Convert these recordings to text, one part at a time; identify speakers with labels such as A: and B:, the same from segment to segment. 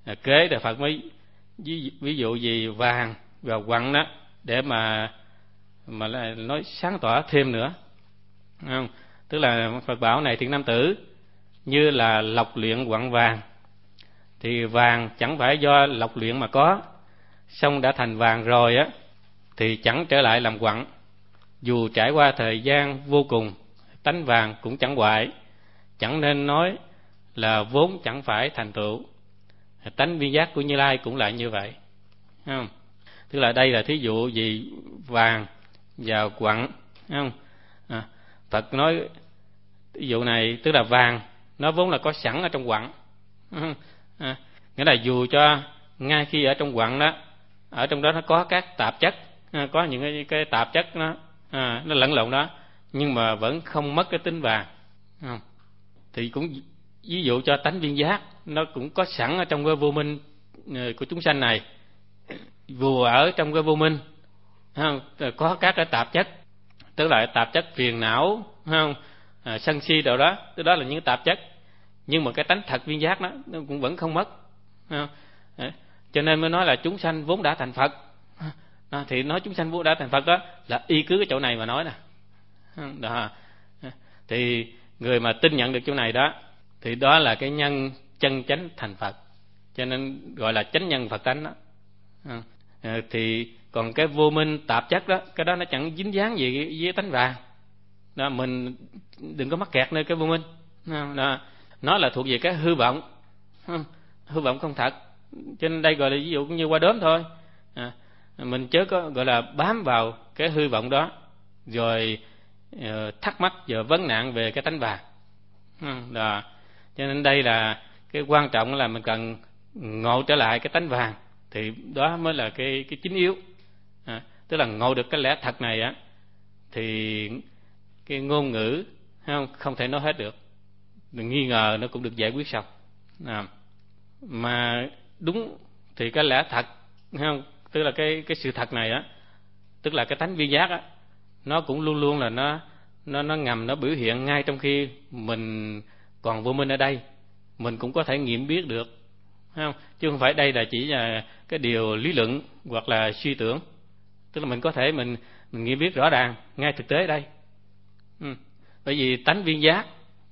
A: Kế rồi Phật mới ví dụ gì vàng và quặng đó để mà nói sáng tỏ thêm nữa, không? Tức là Phật bảo này thiện nam tử, như là lọc luyện quặng vàng, thì vàng chẳng phải do lọc luyện mà có, xong đã thành vàng rồi á thì chẳng trở lại làm quặng. Dù trải qua thời gian vô cùng, tánh vàng cũng chẳng hoại, chẳng nên nói là vốn chẳng phải thành tựu. Tánh viên giác của Như Lai cũng lại như vậy, không? Tức là đây là thí dụ gì vàng và quặng, không? Phật nói ví dụ này, tức là vàng nó vốn là có sẵn ở trong quặng, nghĩa là dù cho ngay khi ở trong quặng đó, ở trong đó nó có các tạp chất, có những cái tạp chất nó lẫn lộn đó, nhưng mà vẫn không mất cái tính vàng, không? Thì cũng ví dụ cho tánh viên giác nó cũng có sẵn ở trong cái vô minh của chúng sanh này, vừa ở trong cái vô minh, không? Có các cái tạp chất, tức là tạp chất phiền não, không? Sân si đâu đó, tức đó là những tạp chất, nhưng mà cái tánh thật viên giác đó nó cũng vẫn không mất, không? Cho nên mới nói là chúng sanh vốn đã thành Phật. Thì nói chúng sanh vốn đã thành Phật đó là y cứ cái chỗ này mà nói nè. Đó. Thì người mà tin nhận được chỗ này đó thì đó là cái nhân chân chánh thành Phật, cho nên gọi là chánh nhân Phật tánh đó. Thì còn cái vô minh tạp chất đó, cái đó nó chẳng dính dáng gì với tánh vàng đó, mình đừng có mắc kẹt nơi cái vô minh đó. Nó là thuộc về cái hư vọng, hư vọng không thật, cho nên đây gọi là ví dụ như qua đốm thôi. Mình chớ có gọi là bám vào cái hư vọng đó rồi thắc mắc và vấn nạn về cái tánh vàng đó. Cho nên đây là cái quan trọng là mình cần ngộ trở lại cái tánh vàng, thì đó mới là cái chính yếu. Tức là ngộ được cái lẽ thật này á thì cái ngôn ngữ không thể nói hết được, nghi ngờ nó cũng được giải quyết xong. Mà đúng thì cái lẽ thật, không? Tức là cái sự thật này á, tức là cái tánh viên giác á, nó cũng luôn luôn là nó ngầm, nó biểu hiện ngay trong khi mình còn vô minh ở đây, mình cũng có thể nghiệm biết được, không? Chứ không phải đây là chỉ là cái điều lý luận hoặc là suy tưởng, tức là mình có thể mình nghiệm biết rõ ràng ngay thực tế ở đây. Bởi vì tánh viên giác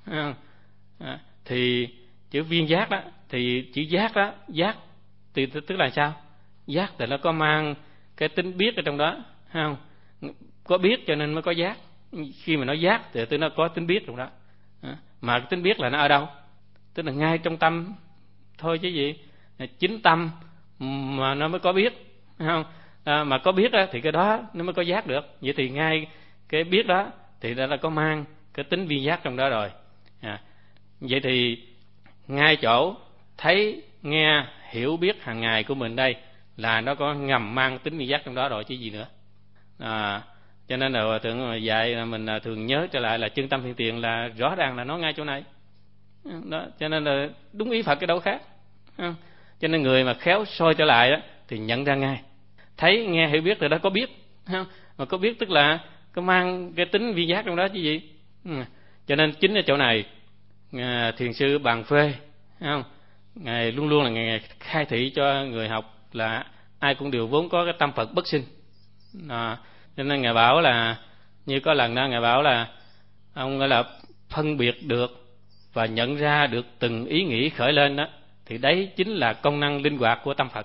A: thì chữ viên giác đó, thì chữ giác đó, giác thì tức là sao? Giác thì nó có mang cái tính biết ở trong đó, không? Có biết cho nên mới có giác. Khi mà nói giác thì nó có tính biết trong đó. Mà cái tính biết là nó ở đâu? Tức là ngay trong tâm thôi chứ gì. Chính tâm mà nó mới có biết, không? Mà có biết đó, thì cái đó nó mới có giác được. Vậy thì ngay cái biết đó thì đã là có mang cái tính viên giác trong đó rồi. Vậy thì ngay chỗ thấy, nghe, hiểu biết hàng ngày của mình đây là nó có ngầm mang tính viên giác trong đó rồi chứ gì nữa. Cho nên là Hòa Thượng dạy là mình thường nhớ trở lại là chân tâm hiện tiền là rõ ràng là nó ngay chỗ này đó. Cho nên là đúng ý Phật cái đâu khác. Cho nên người mà khéo soi trở lại đó thì nhận ra ngay, thấy nghe hiểu biết rồi đó, có biết, mà có biết tức là có mang cái tính viên giác trong đó chứ gì. Cho nên chính ở chỗ này thiền sư Bàn Phê, không, ngài luôn luôn là ngài khai thị cho người học là ai cũng đều vốn có cái tâm Phật bất sinh. Cho nên ngài bảo là, như có lần đó ngài bảo là ông gọi là phân biệt được và nhận ra được từng ý nghĩ khởi lên đó, thì đấy chính là công năng linh hoạt của tâm Phật.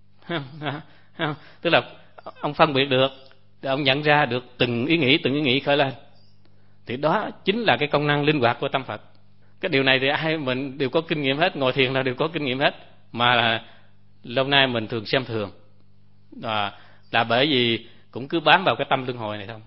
A: Tức là ông phân biệt được, ông nhận ra được từng ý nghĩ khởi lên, thì đó chính là cái công năng linh hoạt của tâm Phật. Cái điều này thì ai mình đều có kinh nghiệm hết, ngồi thiền là đều có kinh nghiệm hết, mà là lâu nay mình thường xem thường, là bởi vì cũng cứ bám vào cái tâm luân hồi này thôi,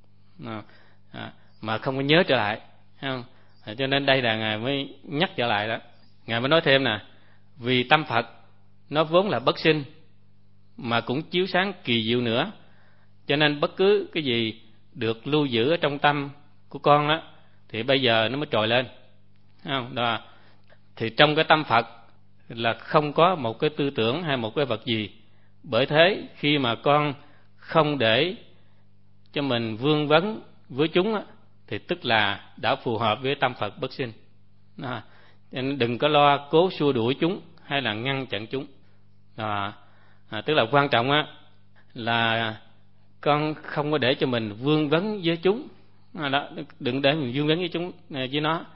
A: mà không có nhớ trở lại, không? Cho nên đây là ngài mới nhắc trở lại đó. Ngài mới nói thêm nè, vì tâm Phật nó vốn là bất sinh mà cũng chiếu sáng kỳ diệu nữa, cho nên bất cứ cái gì được lưu giữ ở trong tâm của con đó thì bây giờ nó mới trồi lên, không? Đó. Thì trong cái tâm Phật là không có một cái tư tưởng hay một cái vật gì. Bởi thế khi mà con không để cho mình vương vấn với chúng á, thì tức là đã phù hợp với tâm Phật bất sinh. Nên đừng có lo cố xua đuổi chúng, hay là ngăn chặn chúng. Tức là quan trọng á là con không có để cho mình vương vấn với chúng, đừng để mình vương vấn với chúng với nó,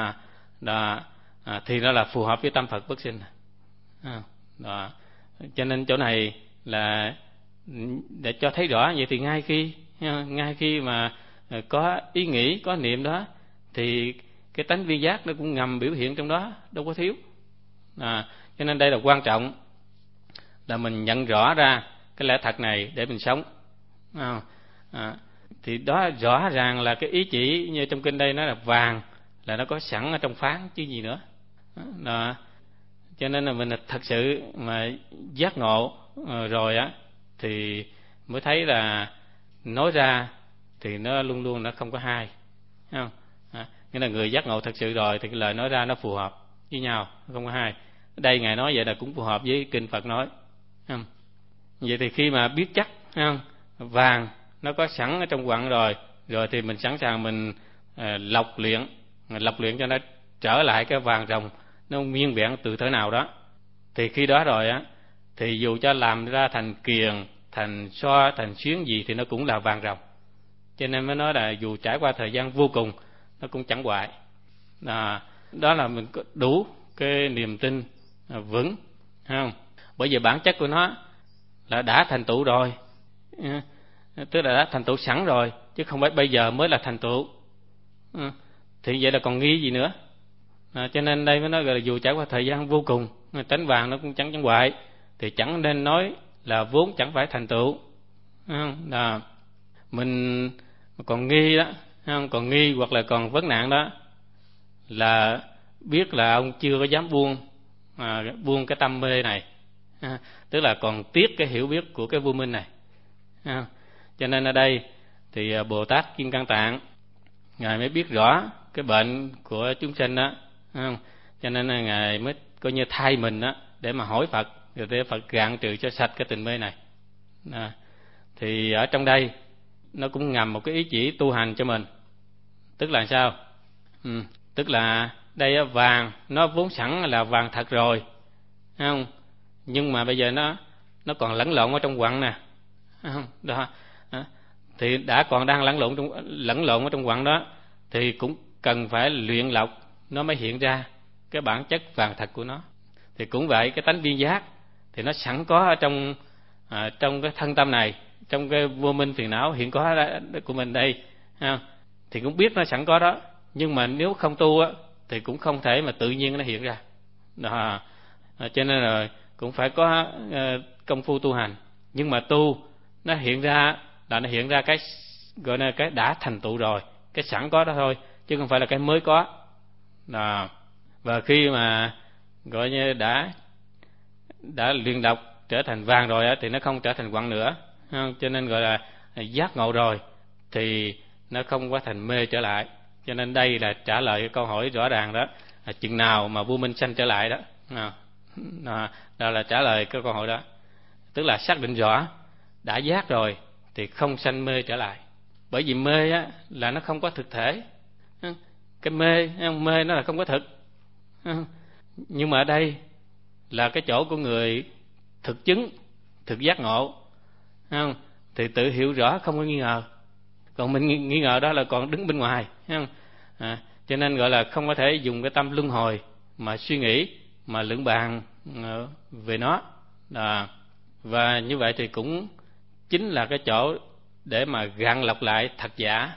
A: thì nó là phù hợp với tâm Phật bất sinh. Cho nên chỗ này là để cho thấy rõ vậy, thì ngay khi mà có ý nghĩ, có niệm đó, thì cái tánh vi giác nó cũng ngầm biểu hiện trong đó, đâu có thiếu. Cho nên đây là quan trọng, là mình nhận rõ ra cái lẽ thật này để mình sống. Thì đó rõ ràng là cái ý chỉ như trong kinh đây nó là vàng, là nó có sẵn ở trong phán chứ gì nữa. Cho nên là mình thật sự mà giác ngộ rồi á, thì mới thấy là nói ra thì nó luôn luôn nó không có hai, không? Nghĩa là người giác ngộ thật sự rồi thì cái lời nói ra nó phù hợp với nhau, không có hai. Đây Ngài nói vậy là cũng phù hợp với kinh Phật nói, không? Vậy thì khi mà biết chắc, không, vàng nó có sẵn ở trong quặng rồi thì mình sẵn sàng mình lọc luyện cho nó trở lại cái vàng ròng nó nguyên vẹn từ thế nào đó. Thì khi đó rồi á, thì dù cho làm ra thành kiền, thành xoa, thành xuyến gì thì nó cũng là vàng ròng. Cho nên mới nói là dù trải qua thời gian vô cùng nó cũng chẳng hoại. Đó là mình có đủ cái niềm tin vững, không? Bởi vì bản chất của nó là đã thành tựu rồi, tức là đã thành tựu sẵn rồi, chứ không phải bây giờ mới là thành tựu. Thì vậy là còn nghi gì nữa. Cho nên đây mới nói là dù trải qua thời gian vô cùng, tánh vàng nó cũng chẳng hoại, thì chẳng nên nói là vốn chẳng phải thành tựu. Là mình còn nghi đó, còn nghi hoặc là còn vấn nạn đó, là biết là ông chưa có dám buông cái tâm mê này, tức là còn tiếc cái hiểu biết của cái vô minh này. Cho nên ở đây thì Bồ Tát Kim Cang Tạng Ngài mới biết rõ cái bệnh của chúng sinh đó, cho nên là Ngài mới coi như thay mình đó để mà hỏi Phật, rồi để Phật gạn trừ cho sạch cái tình mê này. Thì ở trong đây nó cũng ngầm một cái ý chỉ tu hành cho mình. Tức là sao? Tức là đây vàng nó vốn sẵn là vàng thật rồi, không? Nhưng mà bây giờ nó còn lẫn lộn ở trong quặng nè, không? Đó. Thì đã còn đang lẫn lộn ở trong quặng đó, thì cũng cần phải luyện lọc nó mới hiện ra cái bản chất vàng thật của nó. Thì cũng vậy, cái tánh viên giác thì nó sẵn có ở trong cái thân tâm này, trong cái vô minh phiền não hiện có của mình đây, thì cũng biết nó sẵn có đó, nhưng mà nếu không tu á thì cũng không thể mà tự nhiên nó hiện ra đó. Cho nên là cũng phải có công phu tu hành. Nhưng mà tu nó hiện ra là nó hiện ra cái gọi là cái đã thành tựu rồi, cái sẵn có đó thôi, chứ không phải là cái mới có đó. Và khi mà gọi như đã luyện độc trở thành vàng rồi á, thì nó không trở thành quặng nữa, cho nên gọi là giác ngộ rồi thì nó không có thành mê trở lại. Cho nên đây là trả lời cái câu hỏi rõ ràng đó, là chừng nào mà vô minh sanh trở lại đó. Đó là trả lời cái câu hỏi đó. Tức là xác định rõ đã giác rồi thì không sanh mê trở lại. Bởi vì mê á là nó không có thực thể. Cái mê nó là không có thực. Nhưng mà ở đây là cái chỗ của người thực chứng, thực giác ngộ, thì tự hiểu rõ không có nghi ngờ. Còn mình nghi ngờ đó là còn đứng bên ngoài, cho nên gọi là không có thể dùng cái tâm luân hồi mà suy nghĩ, mà luận bàn về nó. Và như vậy thì cũng chính là cái chỗ để mà gạn lọc lại thật giả,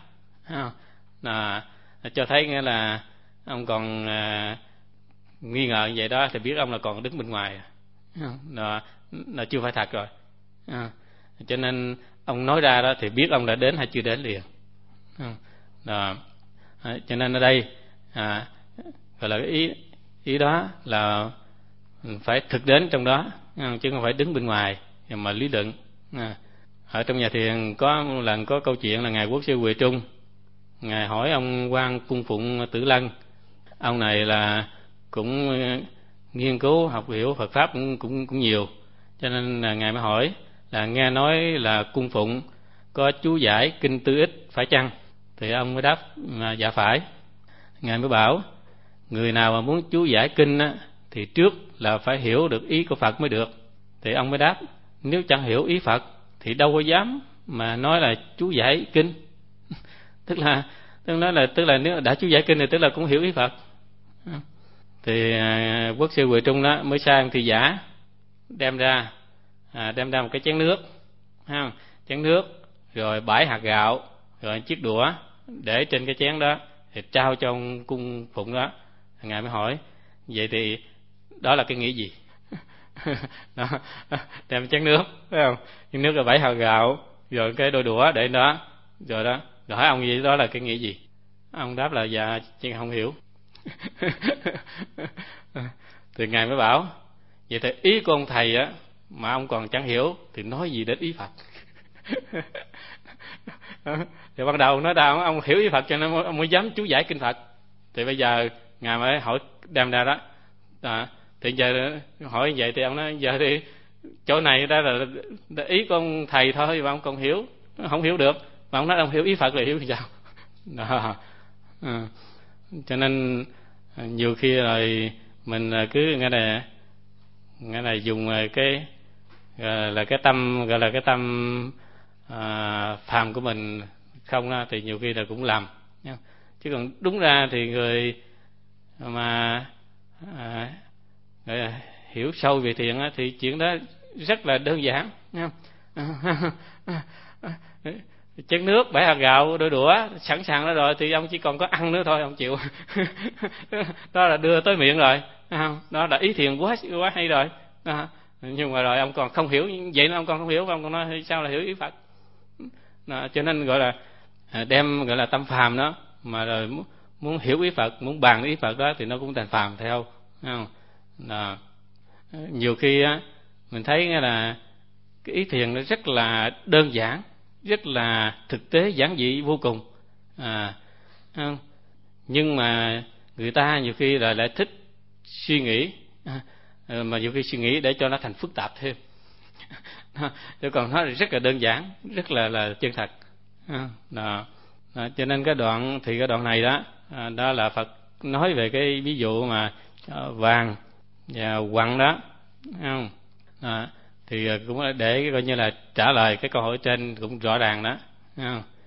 A: cho thấy nghĩa là ông còn nghi ngờ như vậy đó thì biết ông là còn đứng bên ngoài, là chưa phải thật rồi. Cho nên ông nói ra đó thì biết ông đã đến hay chưa đến liền. Cho nên ở đây gọi là cái ý đó là phải thực đến trong đó, chứ không phải đứng bên ngoài mà lý luận. Ở trong nhà thiền có một lần có câu chuyện là ngài Quốc sư Huệ Trung, ngài hỏi ông Quan Cung Phụng Tử Lân. Ông này là cũng nghiên cứu học hiểu Phật pháp cũng nhiều, cho nên là ngài mới hỏi là nghe nói là Cung Phụng có chú giải kinh Tư Ích phải chăng? Thì ông mới đáp dạ phải. Ngài mới bảo người nào mà muốn chú giải kinh á, thì trước là phải hiểu được ý của Phật mới được. Thì ông mới đáp, nếu chẳng hiểu ý Phật thì đâu có dám mà nói là chú giải kinh. tức là nếu đã chú giải kinh thì tức là cũng hiểu ý Phật. Thì quốc sư Huệ Trung đó mới sang thị giả, đem ra một cái chén nước, chén nước rồi bãi hạt gạo rồi chiếc đũa để trên cái chén đó, thì trao cho ông cung phụng đó. Ngài mới hỏi, vậy thì đó là cái nghĩa gì? Đó, đem chén nước, phải không? Chén nước rồi bãi hạt gạo rồi cái đôi đũa để đó, rồi hỏi ông gì đó là cái nghĩa gì? Ông đáp là dạ chị không hiểu. Thì ngài mới bảo, vậy thì ý của ông thầy á mà ông còn chẳng hiểu thì nói gì đến ý Phật? Thì ban đầu nói đâu ông hiểu ý Phật cho nên ông mới dám chú giải kinh Phật. Thì bây giờ ngài mới hỏi đem ra đó, thì giờ hỏi vậy thì ông nói giờ thì chỗ này đó là ý của ông thầy thôi mà ông còn hiểu không hiểu được, mà ông nói ông hiểu ý Phật là hiểu thì sao? Đó. Cho nên nhiều khi rồi mình cứ nghe này dùng cái là cái tâm, gọi là cái tâm phàm của mình không đó, thì nhiều khi là cũng lầm. Chứ còn đúng ra thì người mà gọi là hiểu sâu về thiền á, thì chuyện đó rất là đơn giản. Chén nước, bãi hạt gạo, đôi đũa sẵn sàng đó rồi, thì ông chỉ còn có ăn nữa thôi, ông chịu. Đó là đưa tới miệng rồi, đó là ý thiền quá hay rồi. Nhưng mà rồi ông còn không hiểu, vậy nên ông còn không hiểu, ông còn nói sao là hiểu ý Phật. Cho nên gọi là đem gọi là tâm phàm đó, mà rồi muốn hiểu ý Phật, muốn bàn ý Phật đó thì nó cũng thành phàm theo. Nhiều khi á mình thấy là cái ý thiền nó rất là đơn giản, rất là thực tế, giản dị vô cùng. Nhưng mà người ta nhiều khi là lại thích suy nghĩ, mà nhiều khi suy nghĩ để cho nó thành phức tạp thêm. Chứ còn nó rất là đơn giản, rất là chân thật. Cho nên cái đoạn này đó, đó là Phật nói về cái ví dụ mà vàng và quặng đó, không? Thì cũng để coi như là trả lời cái câu hỏi trên cũng rõ ràng đó, không?